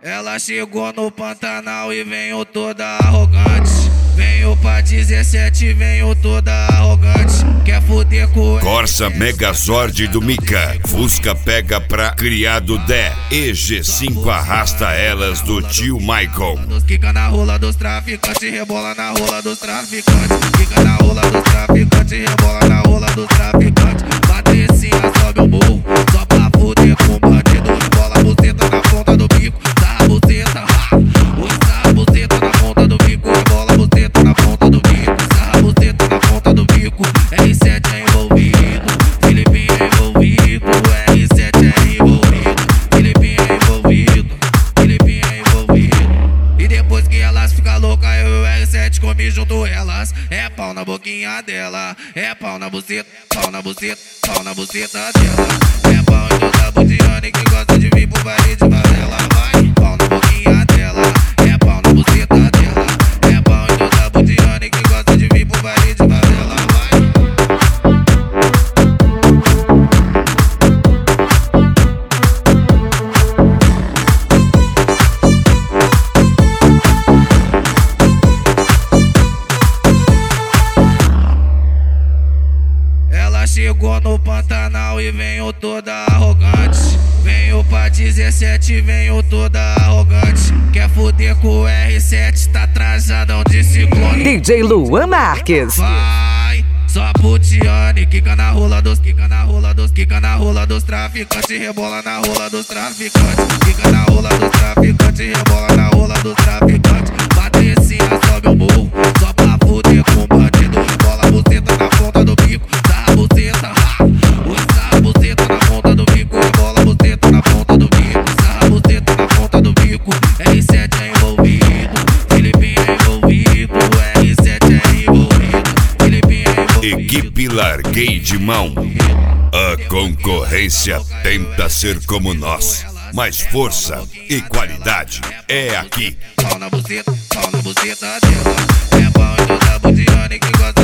Ela chegou no Pantanal e veio toda arrogante. Venho pra 17, venho toda arrogante. Quer fuder com Corsa Megazord do Mika. Fusca pega pra criado Dé. EG5 arrasta elas do tio Michael. Quica na rola dos traficantes, rebola na rola dos traficantes. Quica na rola dos traficantes, rebola na rola dos traficantes. Patricinha sobe o morro, só pra fuder com bandido. Rebola a buceta na ponta do bico, sarra a buceta, sarra a buceta na ponta do bico. Rebola a buceta na ponta do bico, sarra a buceta na ponta do bico. R7 é envolvido, Filipinho é envolvido. R7 é envolvido, Filipinho é envolvido, Filipinho é envolvido. E depois que elas ficam loucas, eu e o R7 comi junto elas. É pau na boquinha dela, é pau na buceta, pau na buceta, pau na buceta dela. É pau em toda budiane que gosta de vir pro baile de favela. Vai, pau na boquinha dela, é pau na buceta dela. É pau em toda budiane que gosta de vir pro baile de favela. Vai. Ela chegou no Pantanal e veio toda arrogante. Venho pra 17, venho toda arrogante. Quer fuder com o R7, tá trajadão de ciclone. DJ Luan Marques. Vai, só putiane, quica na rola dos, quica na rola dos, quica na rola dos traficantes, rebola na rola dos traficantes. Quica na rola dos traficantes, rebola na rola dos traficantes. Patricinha sobe o morro, só pra fuder com bandido. Rebola a buceta na ponta do bico, sarra a buceta, sarra a buceta na ponta do bico. Rebola a buceta na ponta do bico, sarra a buceta na ponta do bico. R7 é envolvido, Filipinho é envolvido. R7 é envolvido, Filipinho é envolvido. Equipe Larguei de Mão. A concorrência tenta ser como nós, mas força e qualidade é aqui. Pau na buceta dela. É pau em toda budiane que gosta